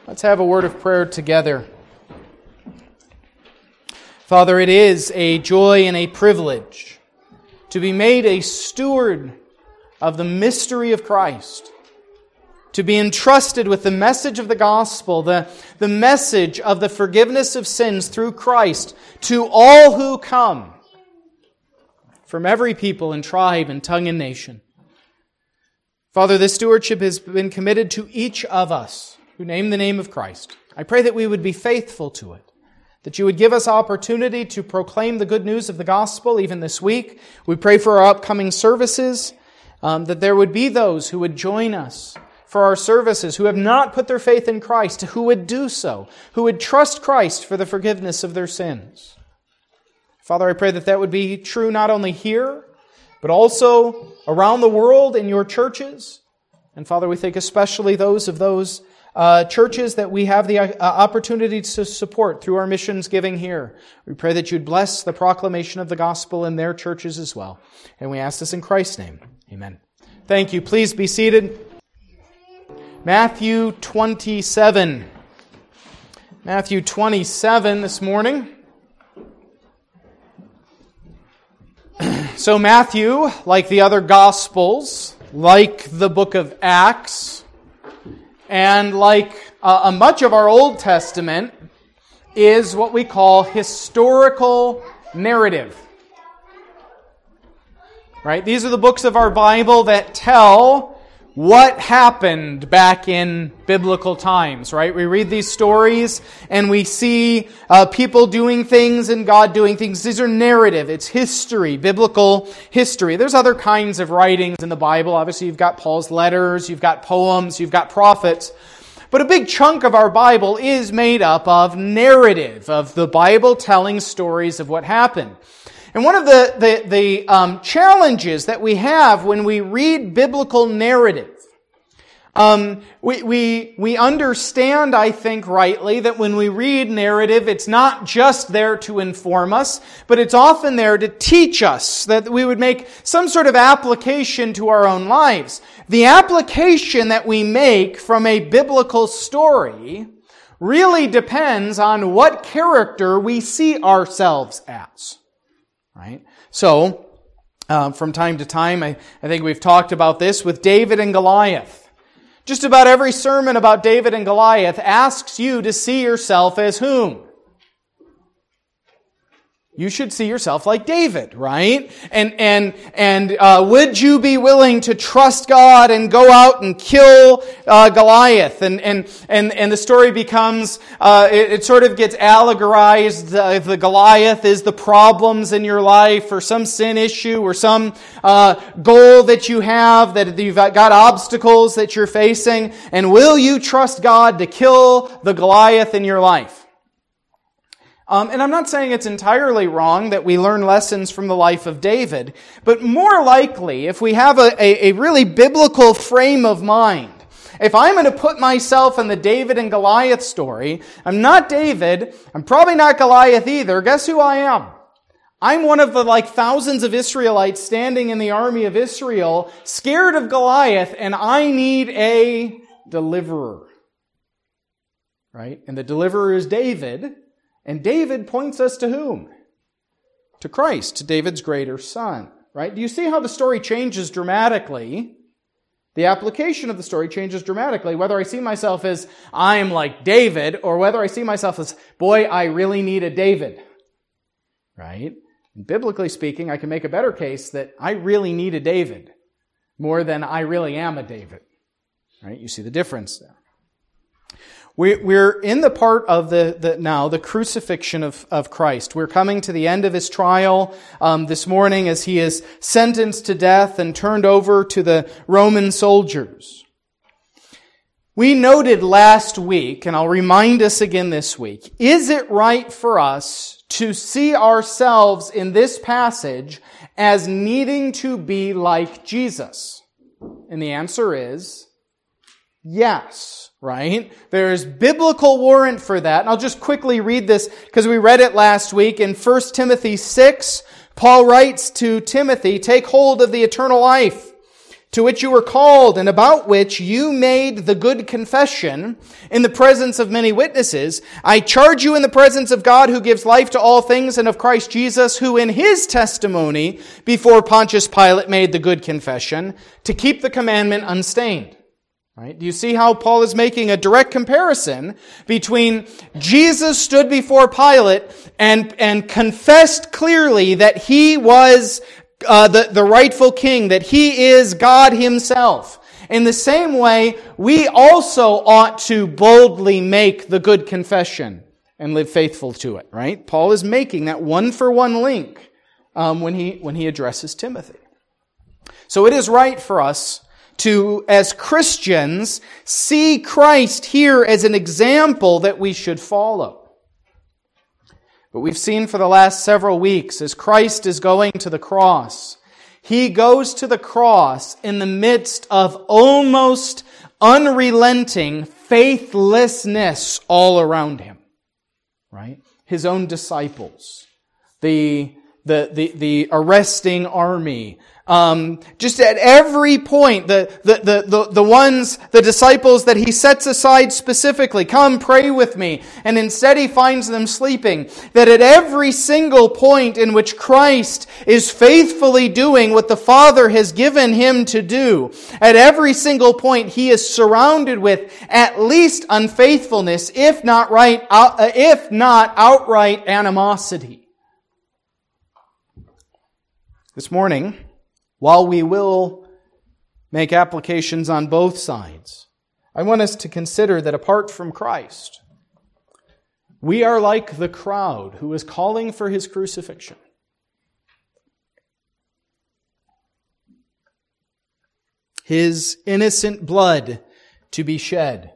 Let's have a word of prayer together. Father, it is a joy and a privilege to be made a steward of the mystery of Christ, to be entrusted with the message of the gospel, the message of the forgiveness of sins through Christ to all who come from every people and tribe and tongue and nation. Father, this stewardship has been committed to each of us who name the name of Christ. I pray that we would be faithful to it, that you would give us opportunity to proclaim the good news of the gospel even this week. We pray for our upcoming services, that there would be those who would join us for our services, who have not put their faith in Christ, who would do so, who would trust Christ for the forgiveness of their sins. Father, I pray that that would be true not only here, but also around the world in your churches. And Father, we think especially those churches that we have the opportunity to support through our missions giving here. We pray that you'd bless the proclamation of the gospel in their churches as well. And we ask this in Christ's name. Amen. Thank you. Please be seated. Matthew 27. Matthew 27 this morning. So Matthew, like the other Gospels, like the book of Acts, and like much of our Old Testament, is what we call historical narrative. Right? These are the books of our Bible that tell what happened back in biblical times, right? We read these stories and we see people doing things and God doing things. These are narrative. It's history, biblical history. There's other kinds of writings in the Bible. Obviously, you've got Paul's letters, you've got poems, you've got prophets. But a big chunk of our Bible is made up of narrative, of the Bible telling stories of what happened. And one of the challenges that we have when we read biblical narrative, we understand, I think rightly, that when we read narrative, it's not just there to inform us, but it's often there to teach us, that we would make some sort of application to our own lives. The application that we make from a biblical story really depends on what character we see ourselves as. Right? So, from time to time, I think we've talked about this with David and Goliath. Just about every sermon about David and Goliath asks you to see yourself as whom? You should see yourself like David, right? And would you be willing to trust God and go out and kill Goliath? And the story becomes, it sort of gets allegorized. The Goliath is the problems in your life, or some sin issue, or some goal that you have, that you've got obstacles that you're facing. And will you trust God to kill the Goliath in your life? And I'm not saying it's entirely wrong that we learn lessons from the life of David, but more likely, if we have a really biblical frame of mind, if I'm going to put myself in the David and Goliath story, I'm not David, I'm probably not Goliath either. Guess who I am? I'm one of the thousands of Israelites standing in the army of Israel, scared of Goliath, and I need a deliverer. Right? And the deliverer is David. And David points us to whom? To Christ, to David's greater son. Right? Do you see how the story changes dramatically? The application of the story changes dramatically, whether I see myself as I'm like David, or whether I see myself as, boy, I really need a David. Right? And biblically speaking, I can make a better case that I really need a David more than I really am a David. Right? You see the difference there. We're in the part of the crucifixion of Christ. We're coming to the end of His trial this morning as He is sentenced to death and turned over to the Roman soldiers. We noted last week, and I'll remind us again this week, is it right for us to see ourselves in this passage as needing to be like Jesus? And the answer is yes. Right? There's biblical warrant for that. And I'll just quickly read this because we read it last week. In 1 Timothy 6, Paul writes to Timothy, "Take hold of the eternal life to which you were called and about which you made the good confession in the presence of many witnesses, I charge you in the presence of God who gives life to all things and of Christ Jesus, who in his testimony before Pontius Pilate made the good confession, to keep the commandment unstained. Right? Do you see how Paul is making a direct comparison between Jesus stood before Pilate and confessed clearly that he was the rightful king, that he is God himself. In the same way, we also ought to boldly make the good confession and live faithful to it, right? Paul is making that one-for-one link when he addresses Timothy. So it is right for us to, as Christians, see Christ here as an example that we should follow. But we've seen for the last several weeks, as Christ is going to the cross, he goes to the cross in the midst of almost unrelenting faithlessness all around him. Right? His own disciples, the arresting army, just at every point, the disciples that he sets aside specifically, come pray with me, and instead he finds them sleeping. That at every single point in which Christ is faithfully doing what the Father has given him to do, at every single point he is surrounded with at least unfaithfulness, if not outright animosity. This morning, while we will make applications on both sides, I want us to consider that apart from Christ, we are like the crowd who is calling for his crucifixion. His innocent blood to be shed.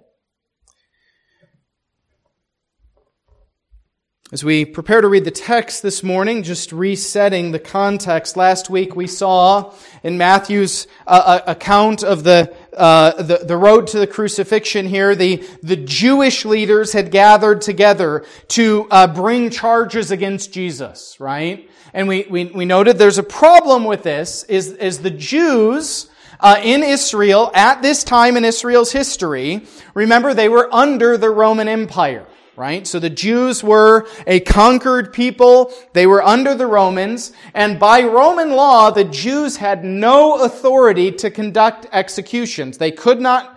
As we prepare to read the text this morning, just resetting the context, last week we saw in Matthew's account of the road to the crucifixion here, the Jewish leaders had gathered together to bring charges against Jesus, right? And we noted there's a problem with this, is the Jews in Israel, at this time in Israel's history, remember they were under the Roman Empire. Right? So the Jews were a conquered people. They were under the Romans. And by Roman law, the Jews had no authority to conduct executions. They could not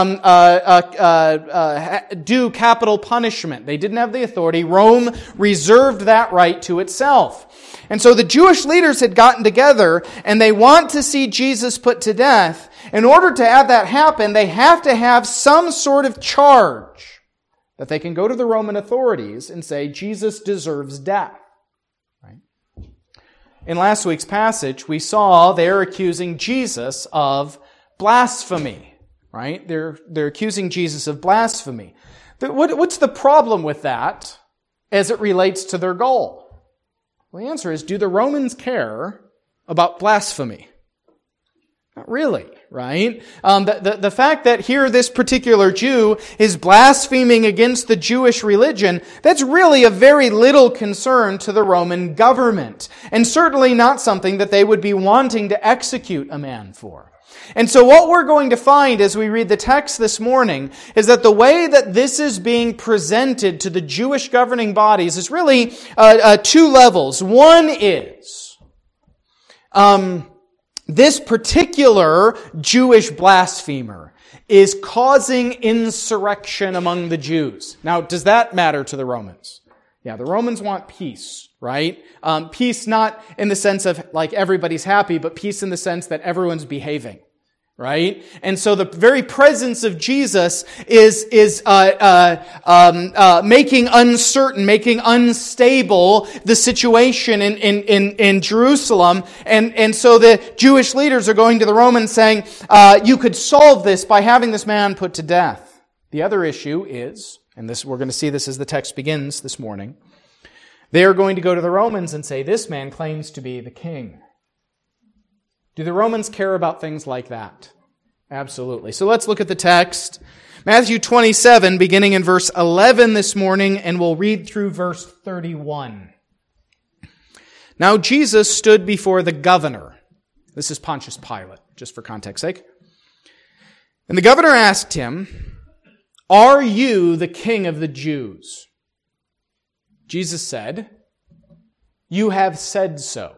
do capital punishment. They didn't have the authority. Rome reserved that right to itself. And so the Jewish leaders had gotten together and they want to see Jesus put to death. In order to have that happen, they have to have some sort of charge that they can go to the Roman authorities and say, Jesus deserves death. Right? In last week's passage, we saw they're accusing Jesus of blasphemy. Right? They're accusing Jesus of blasphemy. What's the problem with that as it relates to their goal? Well, the answer is, do the Romans care about blasphemy? Not really, right? The fact that here this particular Jew is blaspheming against the Jewish religion, that's really a very little concern to the Roman government, and certainly not something that they would be wanting to execute a man for. And so what we're going to find as we read the text this morning is that the way that this is being presented to the Jewish governing bodies is really two levels. One is this particular Jewish blasphemer is causing insurrection among the Jews. Now, does that matter to the Romans? Yeah, the Romans want peace, right? Peace not in the sense of like everybody's happy, but peace in the sense that everyone's behaving. Right? And so the very presence of Jesus is making uncertain, making unstable the situation in Jerusalem. And so the Jewish leaders are going to the Romans saying, you could solve this by having this man put to death. The other issue is, and this we're going to see this as the text begins this morning, they are going to go to the Romans and say, this man claims to be the king. Do the Romans care about things like that? Absolutely. So let's look at the text. Matthew 27, beginning in verse 11 this morning, and we'll read through verse 31. Now Jesus stood before the governor. This is Pontius Pilate. just for context sake. And the governor asked him, "Are you the king of the Jews?" Jesus said, "You have said so."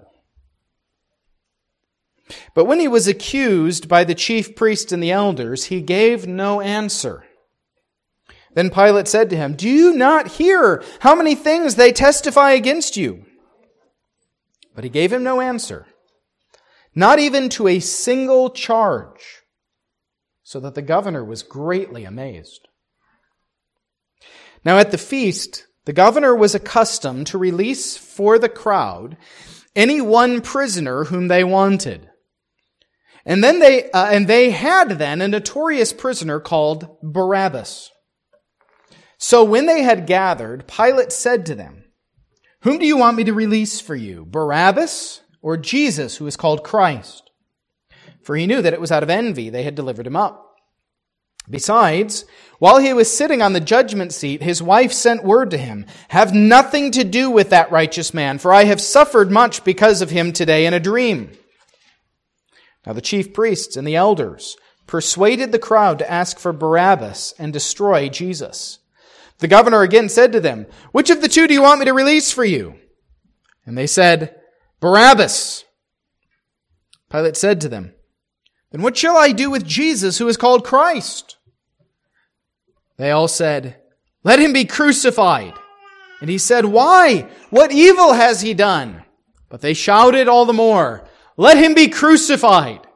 But when he was accused by the chief priests and the elders, he gave no answer. Then Pilate said to him, "Do you not hear how many things they testify against you?" But he gave him no answer, not even to a single charge, so that the governor was greatly amazed. Now at the feast, the governor was accustomed to release for the crowd any one prisoner whom they wanted. And they had then a notorious prisoner called Barabbas. So when they had gathered, Pilate said to them, "Whom do you want me to release for you, Barabbas or Jesus, who is called Christ?" For he knew that it was out of envy they had delivered him up. Besides, while he was sitting on the judgment seat, his wife sent word to him, "Have nothing to do with that righteous man, for I have suffered much because of him today in a dream." Now the chief priests and the elders persuaded the crowd to ask for Barabbas and destroy Jesus. The governor again said to them, "Which of the two do you want me to release for you?" And they said, "Barabbas." Pilate said to them, "Then what shall I do with Jesus, who is called Christ?" They all said, "Let him be crucified." And he said, "Why? What evil has he done?" But they shouted all the more, "Let him be crucified."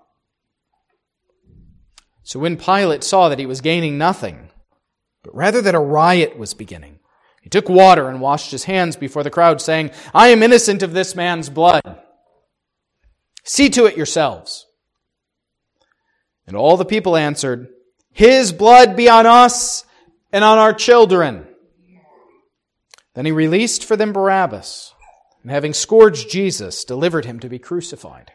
So when Pilate saw that he was gaining nothing, but rather that a riot was beginning, he took water and washed his hands before the crowd, saying, "I am innocent of this man's blood. See to it yourselves." And all the people answered, "His blood be on us and on our children." Then he released for them Barabbas, and having scourged Jesus, delivered him to be crucified.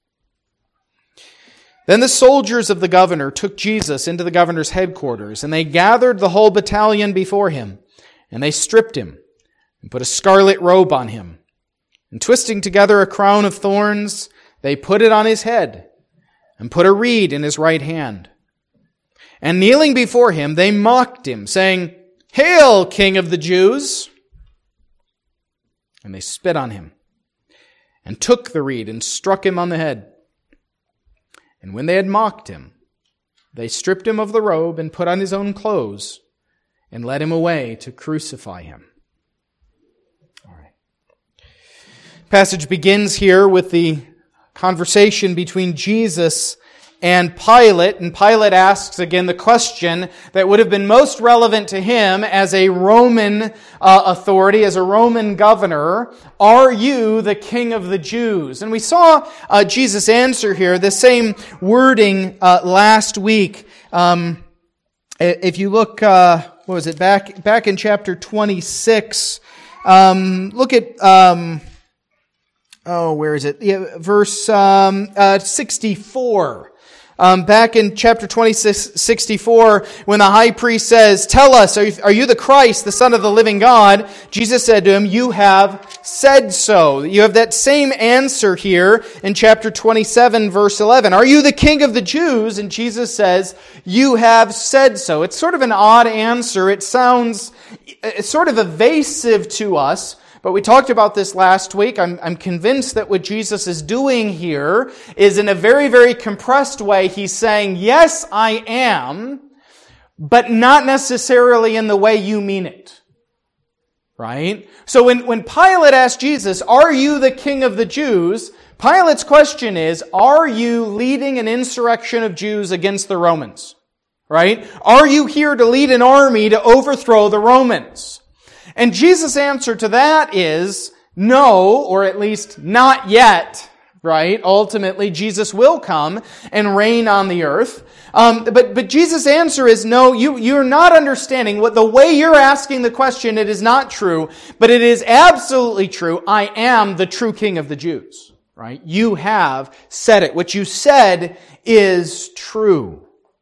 Then the soldiers of the governor took Jesus into the governor's headquarters, and they gathered the whole battalion before him, and they stripped him, and put a scarlet robe on him. And twisting together a crown of thorns, they put it on his head, and put a reed in his right hand. And kneeling before him, they mocked him, saying, "Hail, King of the Jews!" And they spit on him, and took the reed, and struck him on the head. And when they had mocked him, they stripped him of the robe and put on his own clothes and led him away to crucify him. All right. Passage begins here with the conversation between Jesus and Pilate. And Pilate asks again the question that would have been most relevant to him as a Roman authority, as a Roman governor. "Are you the king of the Jews?" And we saw Jesus answer here the same wording last week. If you look, what was it, back in chapter 26, look at, where is it? Yeah, verse 64. Back in chapter 64, when the high priest says, "Tell us, are you the Christ, the Son of the living God?" Jesus said to him, "You have said so." You have that same answer here in chapter 27, verse 11. "Are you the King of the Jews?" And Jesus says, "You have said so." It's sort of an odd answer. It's sort of evasive to us. But we talked about this last week. I'm convinced that what Jesus is doing here is in a very, very compressed way. He's saying, "Yes, I am," but not necessarily in the way you mean it. Right? So when Pilate asked Jesus, "Are you the King of the Jews?" Pilate's question is, are you leading an insurrection of Jews against the Romans? Right? Are you here to lead an army to overthrow the Romans? And Jesus' answer to that is no, or at least not yet, right? Ultimately, Jesus will come and reign on the earth. But Jesus' answer is no, you're not understanding what the way you're asking the question. It is not true, but it is absolutely true. I am the true King of the Jews, right? You have said it. What you said is true.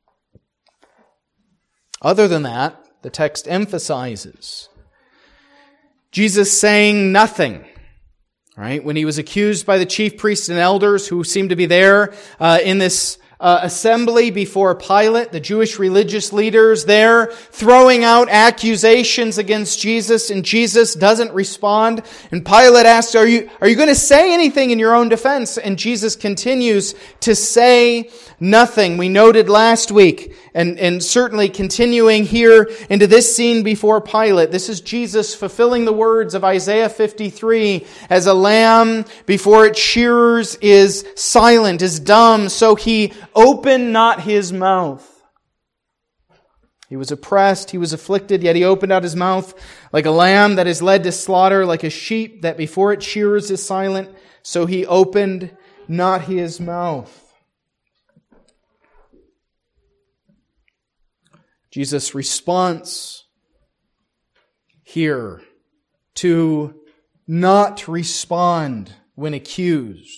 Other than that, the text emphasizes Jesus saying nothing Right? When he was accused by the chief priests and elders who seemed to be there in this assembly before Pilate, the Jewish religious leaders there throwing out accusations against Jesus, and Jesus doesn't respond. And Pilate asks, are you going to say anything in your own defense? And Jesus continues to say nothing. We noted last week, and certainly continuing here into this scene before Pilate, this is Jesus fulfilling the words of Isaiah 53, as a lamb before its shearers is silent, is dumb, so he opened not his mouth. He was oppressed, he was afflicted, yet he opened out his mouth like a lamb that is led to slaughter, like a sheep that before its shearers is silent, so he opened not his mouth. Jesus' response here to not respond when accused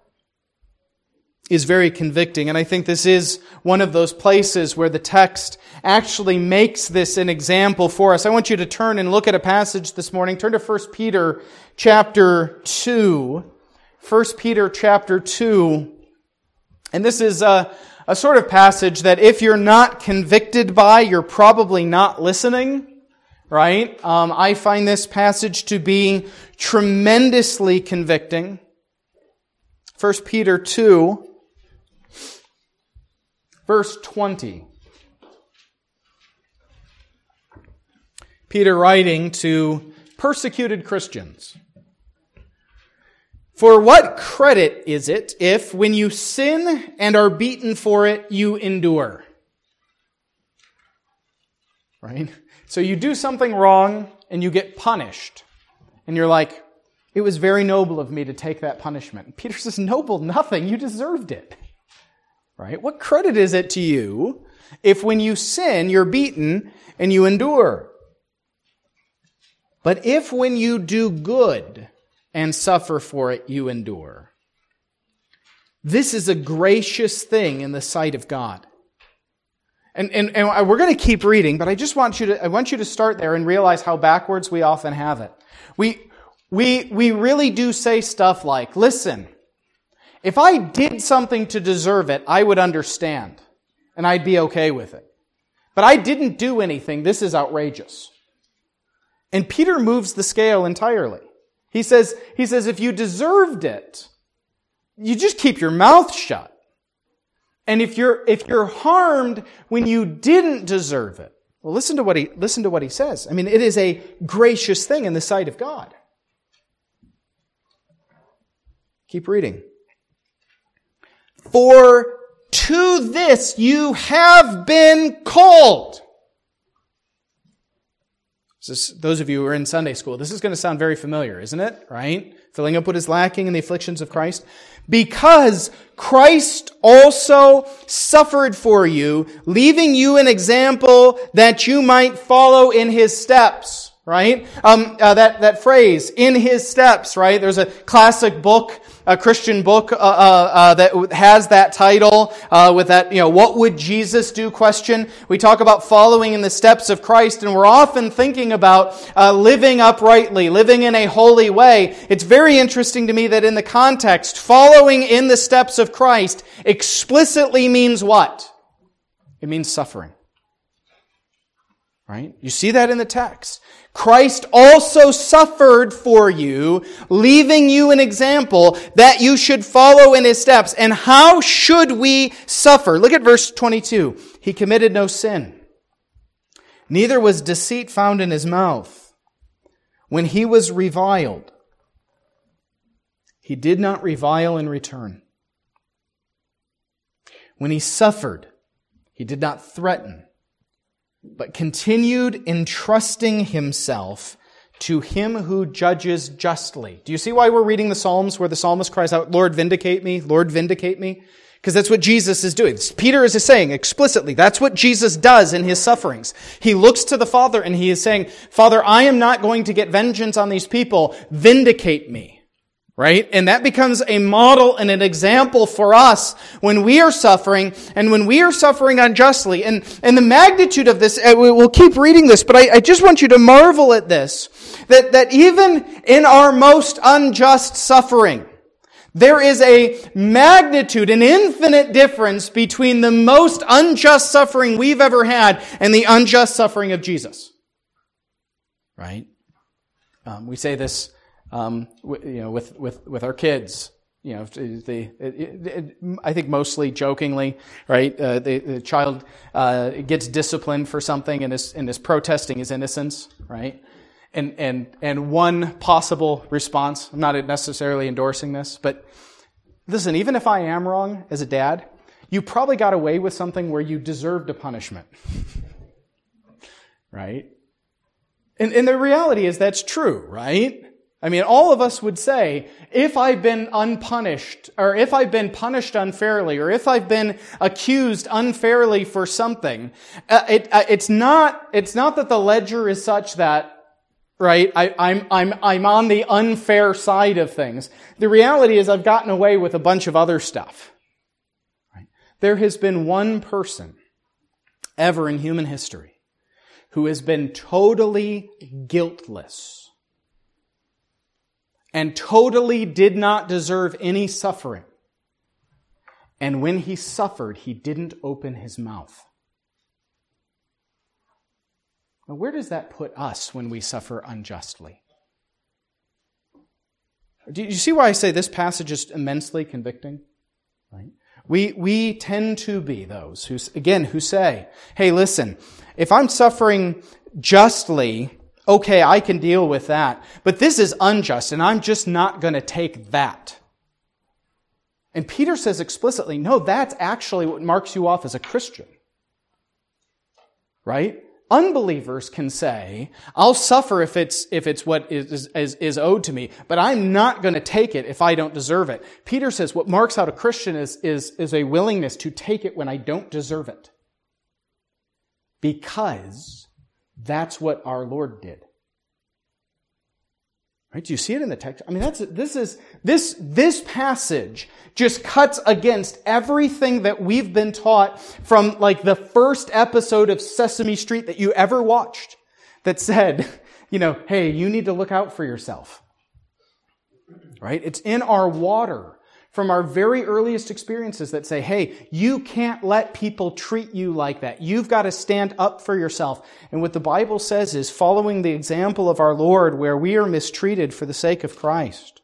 is very convicting. And I think this is one of those places where the text actually makes this an example for us. I want you to turn and look at a passage this morning. Turn to 1 Peter chapter 2. 1 Peter chapter 2. And this is a sort of passage that if you're not convicted by, you're probably not listening, right? I find this passage to be tremendously convicting. 1 Peter 2, verse 20. Peter writing to persecuted Christians. For what credit is it if, when you sin and are beaten for it, you endure? Right? So you do something wrong and you get punished. And you're like, it was very noble of me to take that punishment. And Peter says, noble nothing, you deserved it. Right? What credit is it to you if when you sin, you're beaten and you endure? But if when you do good and suffer for it, you endure. This is a gracious thing in the sight of God. And we're going to keep reading, but I want you to start there and realize how backwards we often have it. We really do say stuff like, listen, if I did something to deserve it, I would understand, and I'd be okay with it. But I didn't do anything. This is outrageous. And Peter moves the scale entirely. He says, if you deserved it, you just keep your mouth shut. And if you're harmed when you didn't deserve it, well, listen to what he says. I mean, it is a gracious thing in the sight of God. Keep reading. For to this you have been called. Those of you who are in Sunday school, this is going to sound very familiar, isn't it? Right? Filling up what is lacking in the afflictions of Christ. Because Christ also suffered for you, leaving you an example that you might follow in His steps. Right? That phrase, in His steps, right? There's a classic book, a Christian book, that has that title, with that, what would Jesus do question. We talk about following in the steps of Christ, and we're often thinking about, living uprightly, living in a holy way. It's very interesting to me that in the context, following in the steps of Christ explicitly means what? It means suffering. Right? You see that in the text. Christ also suffered for you, leaving you an example that you should follow in His steps. And how should we suffer? Look at verse 22. He committed no sin. Neither was deceit found in His mouth. When He was reviled, He did not revile in return. When He suffered, He did not threaten, but continued entrusting Himself to Him who judges justly. Do you see why we're reading the Psalms where the psalmist cries out, Lord, vindicate me, Lord, vindicate me? Because that's what Jesus is doing. Peter is saying explicitly, that's what Jesus does in His sufferings. He looks to the Father and He is saying, Father, I am not going to get vengeance on these people. Vindicate me. Right? And that becomes a model and an example for us when we are suffering, and when we are suffering unjustly. And the magnitude of this, we'll keep reading this, but I just want you to marvel at this, That even in our most unjust suffering, there is a magnitude, an infinite difference between the most unjust suffering we've ever had and the unjust suffering of Jesus. Right? We say this, with our kids. I think mostly jokingly, right? The child gets disciplined for something and is protesting his innocence, right? And one possible response, I'm not necessarily endorsing this, but listen, even if I am wrong as a dad, you probably got away with something where you deserved a punishment. Right? And the reality is that's true, right? I mean, all of us would say, if I've been unpunished, or if I've been punished unfairly, or if I've been accused unfairly for something, it's not that the ledger is such that, right, I'm on the unfair side of things. The reality is I've gotten away with a bunch of other stuff. Right? There has been one person ever in human history who has been totally guiltless and totally did not deserve any suffering. And when he suffered, he didn't open his mouth. Now, where does that put us when we suffer unjustly? Do you see why I say this passage is immensely convicting? Right? We tend to be those who say, hey, listen, if I'm suffering justly, okay, I can deal with that. But this is unjust, and I'm just not going to take that. And Peter says explicitly, no, that's actually what marks you off as a Christian. Right? Unbelievers can say, I'll suffer if it's what is owed to me, but I'm not going to take it if I don't deserve it. Peter says what marks out a Christian is a willingness to take it when I don't deserve it. Because that's what our Lord did. Right? Do you see it in the text? I mean, this passage just cuts against everything that we've been taught from like the first episode of Sesame Street that you ever watched that said, hey, you need to look out for yourself. Right? It's in our water from our very earliest experiences that say, hey, you can't let people treat you like that. You've got to stand up for yourself. And what the Bible says is following the example of our Lord where we are mistreated for the sake of Christ.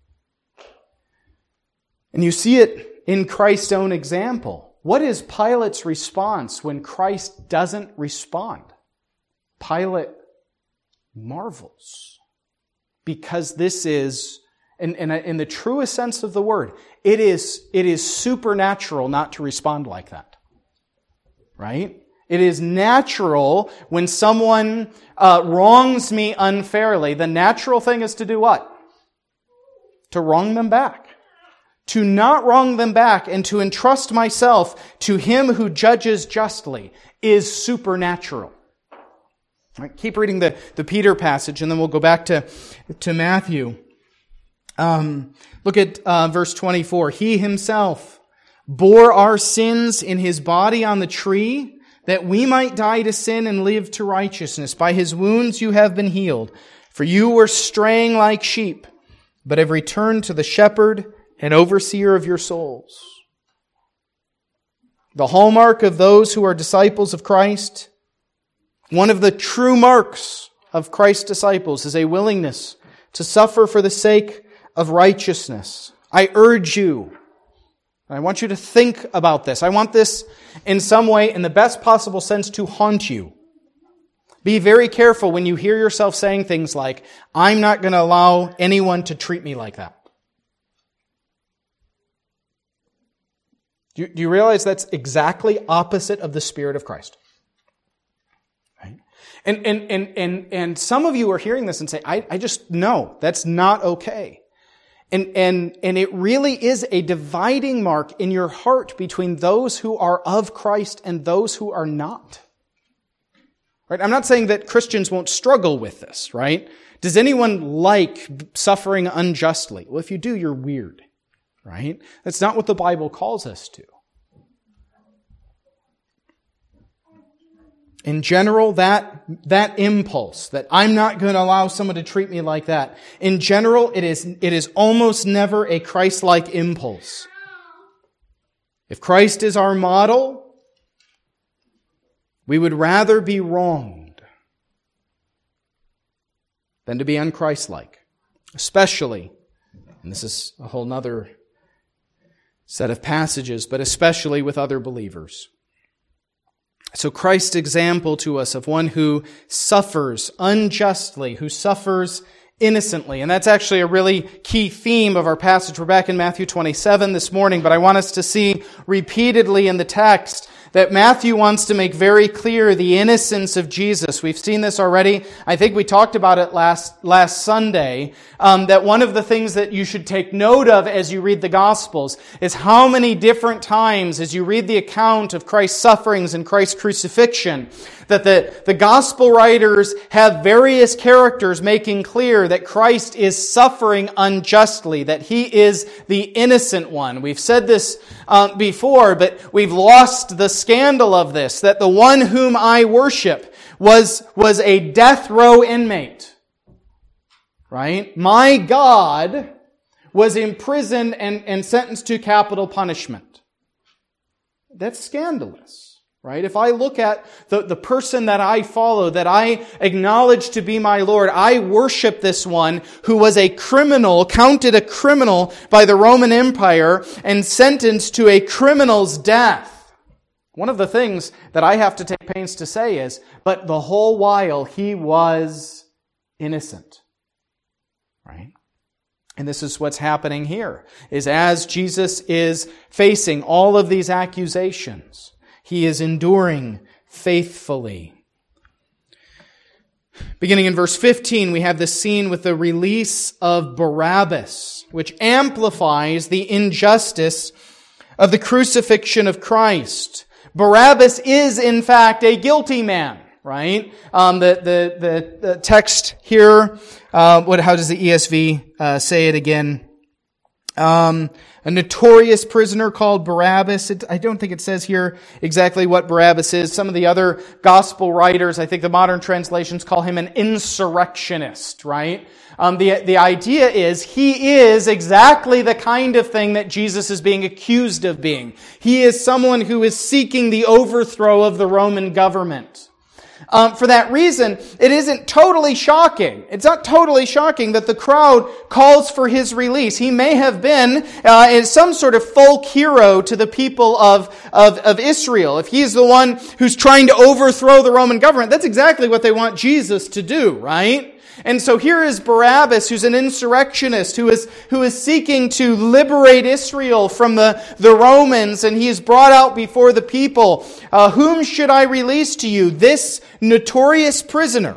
And you see it in Christ's own example. What is Pilate's response when Christ doesn't respond? Pilate marvels. Because this is, in the truest sense of the word, it is supernatural not to respond like that. Right? It is natural when someone wrongs me unfairly. The natural thing is to do what? To wrong them back. To not wrong them back and to entrust myself to Him who judges justly is supernatural. All right, keep reading the Peter passage and then we'll go back to Matthew. Look at verse 24. He Himself bore our sins in His body on the tree, that we might die to sin and live to righteousness. By His wounds you have been healed. For you were straying like sheep, but have returned to the shepherd and overseer of your souls. The hallmark of those who are disciples of Christ, one of the true marks of Christ's disciples, is a willingness to suffer for the sake of righteousness. I urge you, and I want you to think about this. I want this in some way, in the best possible sense, to haunt you. Be very careful when you hear yourself saying things like, I'm not going to allow anyone to treat me like that. Do you realize that's exactly opposite of the Spirit of Christ? Right? And some of you are hearing this and say, I just know that's not okay. And it really is a dividing mark in your heart between those who are of Christ and those who are not. Right? I'm not saying that Christians won't struggle with this, right? Does anyone like suffering unjustly? Well, if you do, you're weird, right? That's not what the Bible calls us to. In general, that impulse, that I'm not going to allow someone to treat me like that, in general, it is almost never a Christ-like impulse. If Christ is our model, we would rather be wronged than to be unchristlike. Especially, and this is a whole nother set of passages, but especially with other believers. So Christ's example to us of one who suffers unjustly, who suffers innocently. And that's actually a really key theme of our passage. We're back in Matthew 27 this morning, but I want us to see repeatedly in the text that Matthew wants to make very clear the innocence of Jesus. We've seen this already. I think we talked about it last Sunday, that one of the things that you should take note of as you read the Gospels is how many different times as you read the account of Christ's sufferings and Christ's crucifixion, that the Gospel writers have various characters making clear that Christ is suffering unjustly, that He is the innocent one. We've said this before, but we've lost the scandal of this, that the one whom I worship was a death row inmate. Right? My God was imprisoned and sentenced to capital punishment. That's scandalous. Right? If I look at the person that I follow, that I acknowledge to be my Lord, I worship this one who was a criminal, counted a criminal by the Roman Empire and sentenced to a criminal's death. One of the things that I have to take pains to say is, but the whole while he was innocent. Right? And this is what's happening here, is as Jesus is facing all of these accusations, He is enduring faithfully. Beginning in verse 15, we have this scene with the release of Barabbas, which amplifies the injustice of the crucifixion of Christ. Barabbas is, in fact, a guilty man, right? The text here, how does the ESV say it again? A notorious prisoner called Barabbas. I don't think it says here exactly what Barabbas is. Some of the other gospel writers, I think the modern translations call him an insurrectionist, right? The idea is he is exactly the kind of thing that Jesus is being accused of being. He is someone who is seeking the overthrow of the Roman government. For that reason, it isn't totally shocking. It's not totally shocking that the crowd calls for his release. He may have been some sort of folk hero to the people of Israel. If he's the one who's trying to overthrow the Roman government, that's exactly what they want Jesus to do, right? And so here is Barabbas, who's an insurrectionist, who is seeking to liberate Israel from the Romans, and he is brought out before the people. Whom should I release to you? This notorious prisoner,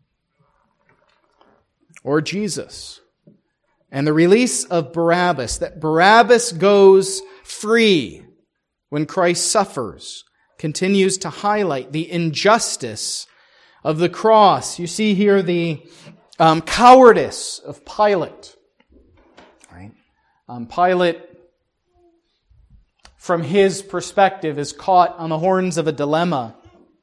or Jesus? And the release of Barabbas, that Barabbas goes free when Christ suffers, continues to highlight the injustice of the cross. You see here the cowardice of Pilate. Right? Pilate, from his perspective, is caught on the horns of a dilemma.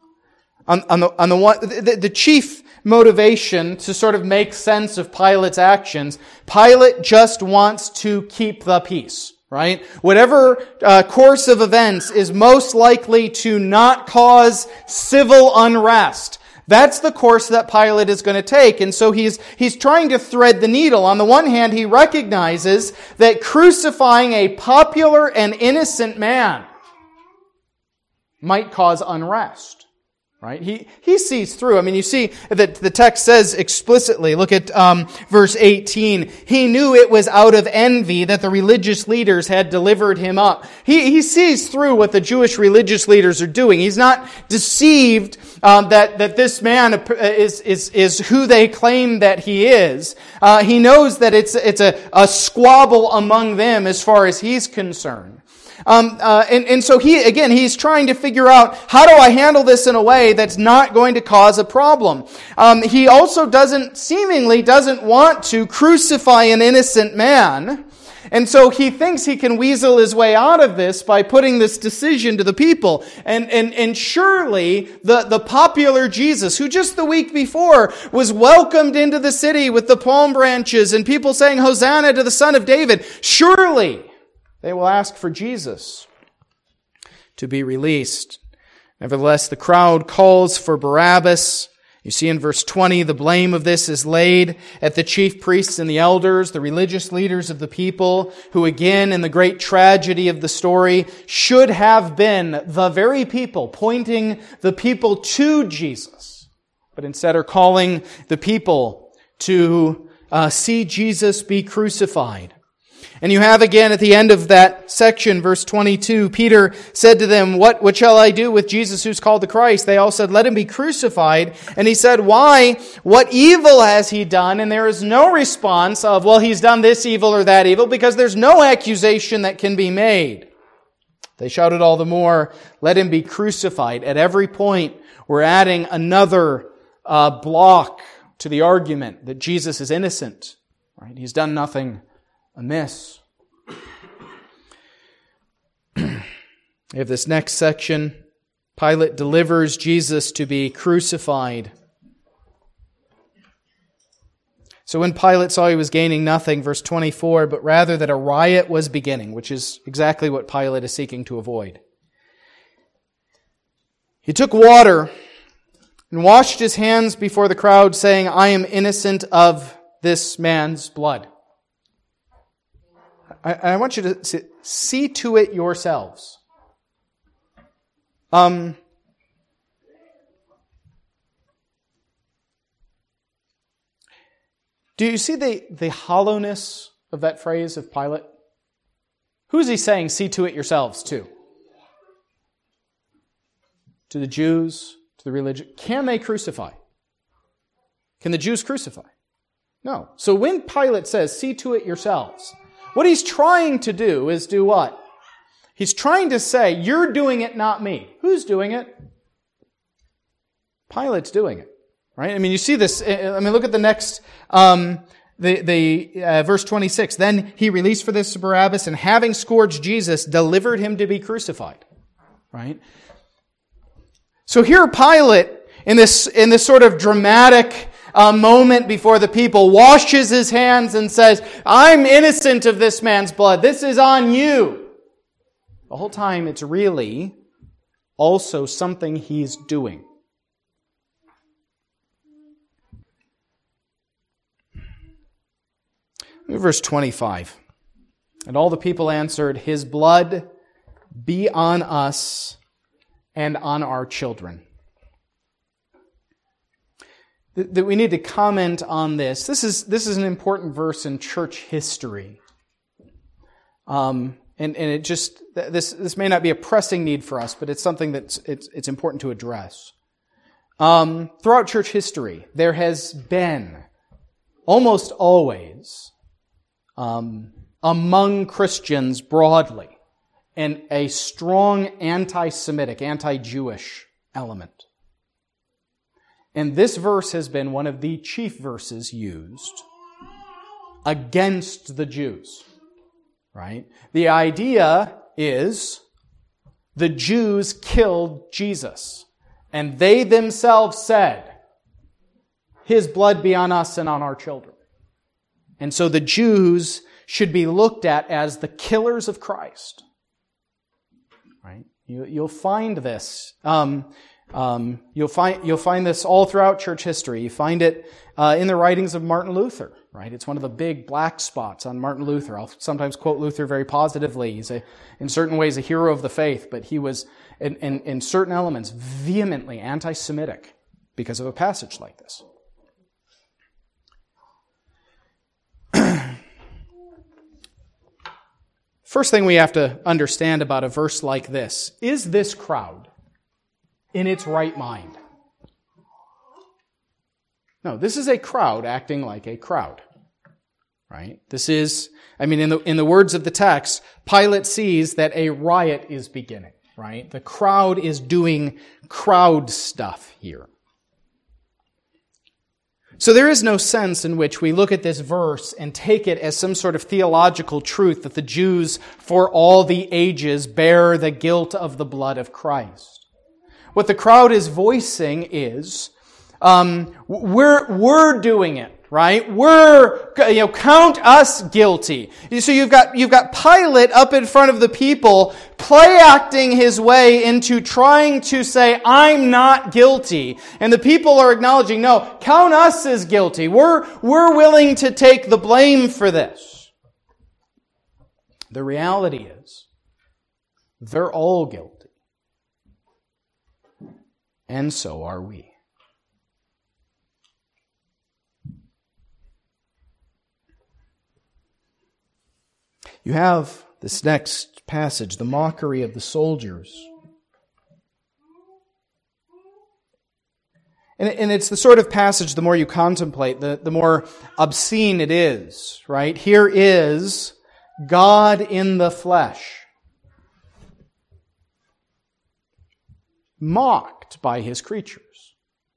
The chief motivation to sort of make sense of Pilate's actions, Pilate just wants to keep the peace. Right? Whatever course of events is most likely to not cause civil unrest. That's the course that Pilate is going to take. And so he's trying to thread the needle. On the one hand, he recognizes that crucifying a popular and innocent man might cause unrest. Right? He sees through. I mean, you see that the text says explicitly, look at verse 18, he knew it was out of envy that the religious leaders had delivered him up. He sees through what the Jewish religious leaders are doing. He's not deceived that this man is who they claim that he is. He knows that it's a squabble among them as far as he's concerned. And so he's trying to figure out, how do I handle this in a way that's not going to cause a problem? He also seemingly doesn't want to crucify an innocent man And so he thinks he can weasel his way out of this by putting this decision to the people. And surely the popular Jesus, who just the week before was welcomed into the city with the palm branches and people saying, Hosanna to the Son of David, surely they will ask for Jesus to be released. Nevertheless, the crowd calls for Barabbas. You see in verse 20, the blame of this is laid at the chief priests and the elders, the religious leaders of the people, who again, in the great tragedy of the story, should have been the very people pointing the people to Jesus, but instead are calling the people to see Jesus be crucified. And you have again at the end of that section, verse 22, Peter said to them, What shall I do with Jesus who's called the Christ? They all said, let him be crucified. And he said, why? What evil has he done? And there is no response of, well, he's done this evil or that evil, because there's no accusation that can be made. They shouted all the more, let him be crucified. At every point, we're adding another block to the argument that Jesus is innocent. Right? He's done nothing amiss. We have this next section. Pilate delivers Jesus to be crucified. So when Pilate saw he was gaining nothing, verse 24, but rather that a riot was beginning, which is exactly what Pilate is seeking to avoid, he took water and washed his hands before the crowd, saying, I am innocent of this man's blood. I want you to see to it yourselves. Do you see the hollowness of that phrase of Pilate? Who is he saying, see to it yourselves to? To the Jews, to the religious. Can they crucify? Can the Jews crucify? No. So when Pilate says, see to it yourselves, what he's trying to do is do what? He's trying to say, you're doing it, not me. Who's doing it? Pilate's doing it. Right? I mean, you see this. I mean, look at the next, verse 26. Then he released for this Barabbas, and having scourged Jesus, delivered him to be crucified. Right? So here Pilate, in this sort of dramatic moment before the people, washes his hands and says, I'm innocent of this man's blood. This is on you. The whole time it's really also something he's doing. Verse 25. And all the people answered, his blood be on us and on our children. That we need to comment on this. This is an important verse in church history. And it just, this may not be a pressing need for us, but it's something that's it's important to address. Throughout church history, there has been almost always among Christians broadly and a strong anti-Semitic, anti-Jewish element. And this verse has been one of the chief verses used against the Jews. Right? The idea is the Jews killed Jesus. And they themselves said, his blood be on us and on our children. And so the Jews should be looked at as the killers of Christ. Right? You'll find this. You'll find this all throughout church history. You find it in the writings of Martin Luther. Right? It's one of the big black spots on Martin Luther. I'll sometimes quote Luther very positively. He's in certain ways a hero of the faith, but he was in certain elements vehemently anti-Semitic because of a passage like this. First thing we have to understand about a verse like this, is this crowd in its right mind? No, this is a crowd acting like a crowd. Right? This is, I mean, in the words of the text, Pilate sees that a riot is beginning. Right? The crowd is doing crowd stuff here. So there is no sense in which we look at this verse and take it as some sort of theological truth that the Jews for all the ages bear the guilt of the blood of Christ. What the crowd is voicing is, we're doing it. Right? Count us guilty. So you've got Pilate up in front of the people, play acting his way into trying to say, I'm not guilty. And the people are acknowledging, no, count us as guilty. We're willing to take the blame for this. The reality is, they're all guilty. And so are we. You have this next passage, the mockery of the soldiers. And it's the sort of passage, the more you contemplate, the more obscene it is, right? Here is God in the flesh, mocked by his creatures.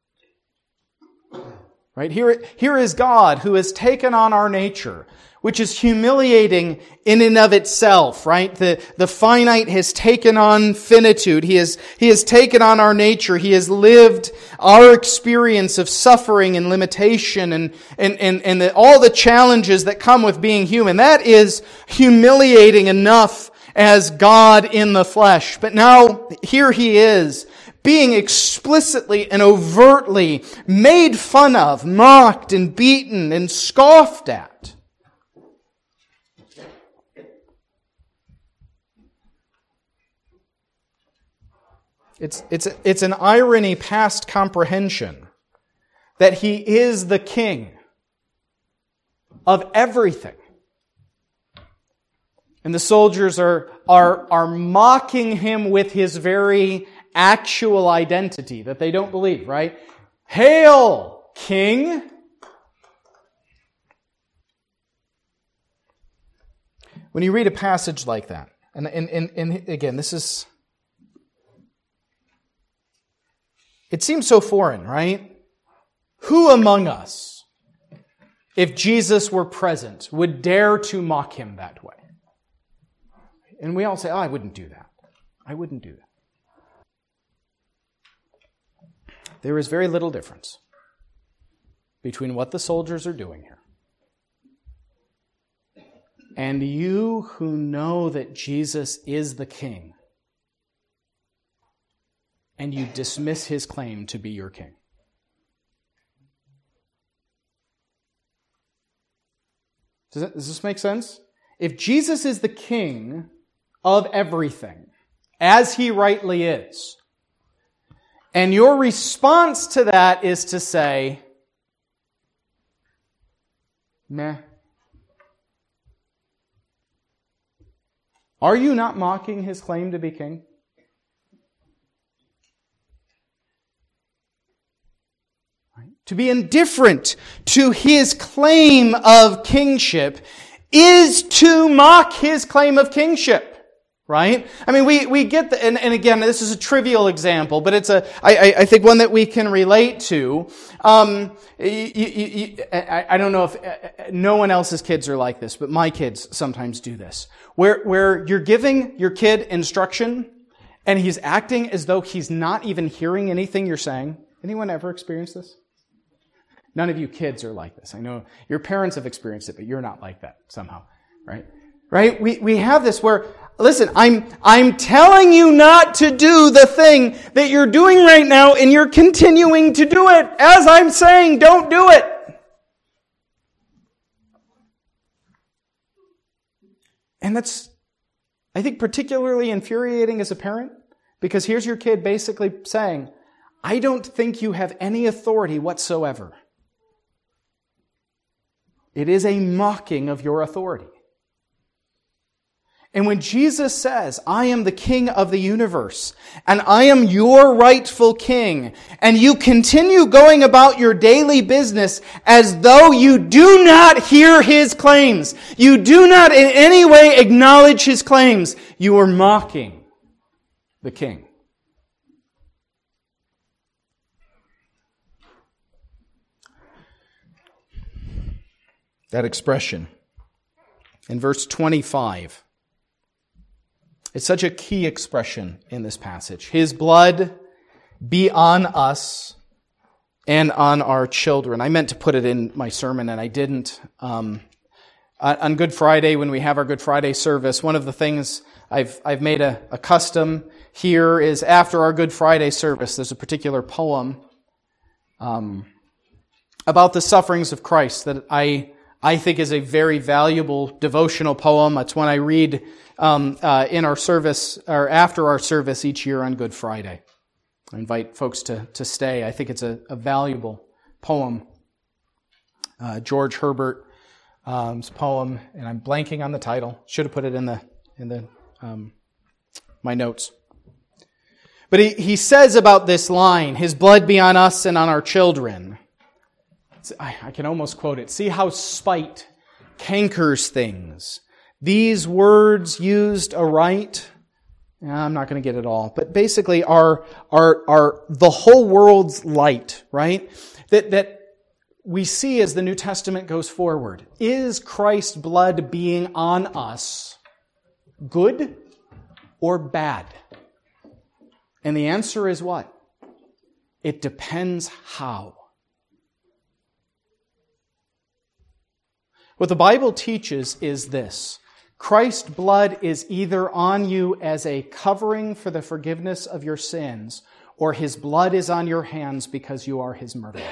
Right? Here is God who has taken on our nature, which is humiliating in and of itself, right? The finite has taken on finitude. He has taken on our nature. He has lived our experience of suffering and limitation and all the challenges that come with being human. That is humiliating enough as God in the flesh. But now, here he is, being explicitly and overtly made fun of, mocked and beaten and scoffed at. It's an irony past comprehension that he is the king of everything. And the soldiers are mocking him with his very actual identity that they don't believe, right? Hail, King! When you read a passage like that, and again, this is... It seems so foreign, right? Who among us, if Jesus were present, would dare to mock him that way? And we all say, I wouldn't do that. I wouldn't do that. There is very little difference between what the soldiers are doing here and you who know that Jesus is the King, and you dismiss his claim to be your king. Does this make sense? If Jesus is the king of everything, as he rightly is, and your response to that is to say, meh, are you not mocking his claim to be king? To be indifferent to his claim of kingship is to mock his claim of kingship, right? I mean, we get the, and again, this is a trivial example, but it's I think one that we can relate to. I don't know if no one else's kids are like this, but my kids sometimes do this, where you're giving your kid instruction and he's acting as though he's not even hearing anything you're saying. Anyone ever experienced this? None of you kids are like this. I know your parents have experienced it, but you're not like that somehow, right? Right? We have this where, listen, I'm telling you not to do the thing that you're doing right now, and you're continuing to do it as I'm saying, don't do it. And that's, I think, particularly infuriating as a parent, because here's your kid basically saying, I don't think you have any authority whatsoever. It is a mocking of your authority. And when Jesus says, I am the king of the universe, and I am your rightful king, and you continue going about your daily business as though you do not hear his claims, you do not in any way acknowledge his claims, you are mocking the king. that expression in verse 25. It's such a key expression in this passage. His blood be on us and on our children. I meant to put it in my sermon and I didn't. On Good Friday, when we have our Good Friday service, one of the things I've made a custom here is after our Good Friday service, there's a particular poem about the sufferings of Christ that I think is a very valuable devotional poem. It's one I read in our service or after our service each year on Good Friday. I invite folks to stay. I think it's a valuable poem. George Herbert's poem, and I'm blanking on the title. Should have put it in the my notes. But he says about this line, his blood be on us and on our children. I can almost quote it. See how spite cankers things. These words used aright. I'm not going to get it all, but basically are the whole world's light, right? That we see as the New Testament goes forward. Is Christ's blood being on us good or bad? And the answer is what? It depends how. What the Bible teaches is this. Christ's blood is either on you as a covering for the forgiveness of your sins, or His blood is on your hands because you are His murderer.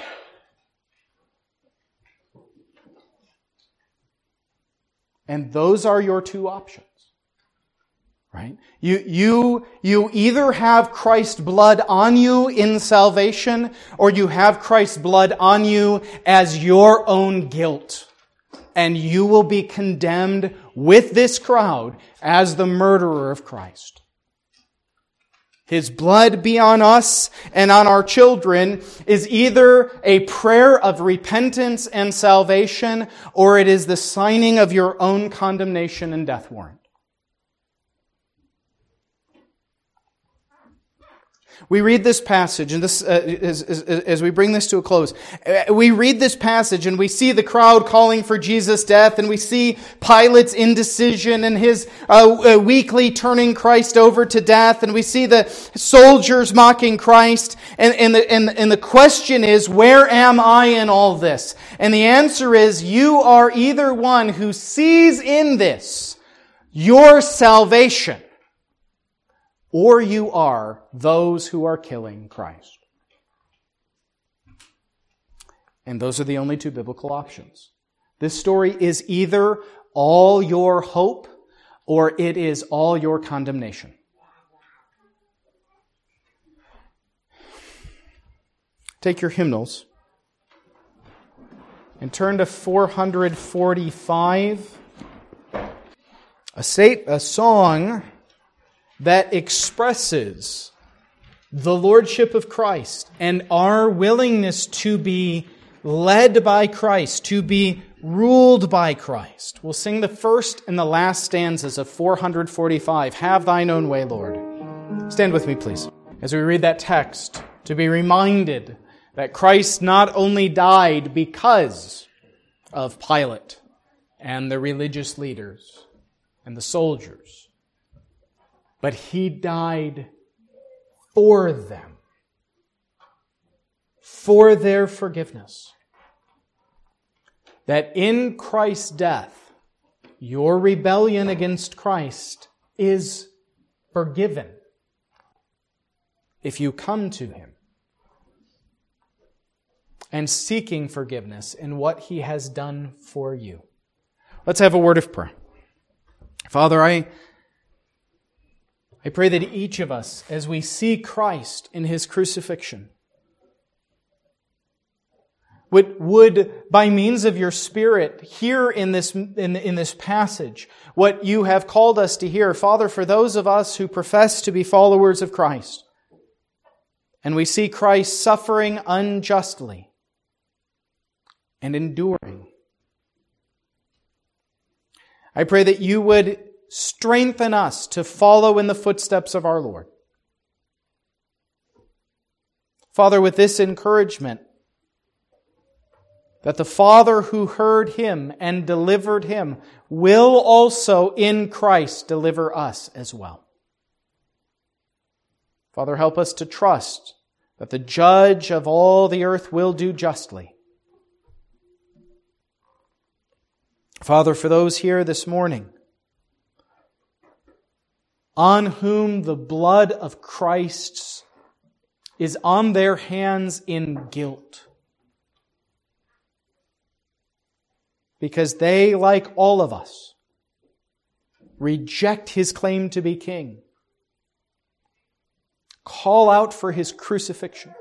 And those are your two options. Right? You either have Christ's blood on you in salvation, or you have Christ's blood on you as your own guilt. And you will be condemned with this crowd as the murderer of Christ. His blood be on us and on our children is either a prayer of repentance and salvation, or it is the signing of your own condemnation and death warrant. We read this passage, and this as we bring this to a close, we read this passage and we see the crowd calling for Jesus' death, and we see Pilate's indecision and his weakly turning Christ over to death, and we see the soldiers mocking Christ, and the question is, where am I in all this? And the answer is, you are either one who sees in this your salvation, or you are those who are killing Christ. And those are the only two biblical options. This story is either all your hope or it is all your condemnation. Take your hymnals and turn to 445, a song that expresses the lordship of Christ and our willingness to be led by Christ, to be ruled by Christ. We'll sing the first and the last stanzas of 445. Have thine own way, Lord. Stand with me, please, as we read that text, to be reminded that Christ not only died because of Pilate and the religious leaders and the soldiers, but He died for them, for their forgiveness. That in Christ's death, your rebellion against Christ is forgiven if you come to Him and seeking forgiveness in what He has done for you. Let's have a word of prayer. Father, I pray that each of us, as we see Christ in His crucifixion, would by means of your Spirit hear in this passage what you have called us to hear. Father, for those of us who profess to be followers of Christ, and we see Christ suffering unjustly and enduring, I pray that you would strengthen us to follow in the footsteps of our Lord. Father, with this encouragement, that the Father who heard him and delivered him will also in Christ deliver us as well. Father, help us to trust that the Judge of all the earth will do justly. Father, for those here this morning on whom the blood of Christ is on their hands in guilt, because they, like all of us, reject his claim to be king, call out for his crucifixion.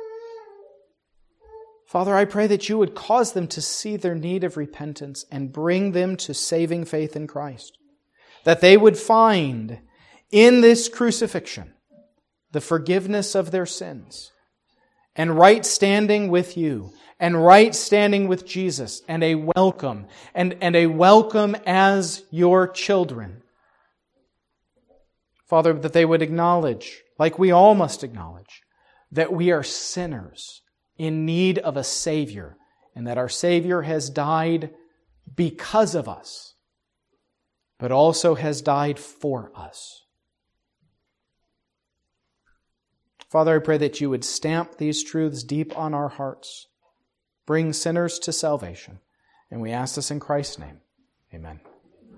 Father, I pray that you would cause them to see their need of repentance and bring them to saving faith in Christ. That they would find in this crucifixion the forgiveness of their sins and right standing with you and right standing with Jesus and a welcome and a welcome as your children. Father, that they would acknowledge, like we all must acknowledge, that we are sinners in need of a Savior, and that our Savior has died because of us, but also has died for us. Father, I pray that you would stamp these truths deep on our hearts, bring sinners to salvation, and we ask this in Christ's name. Amen.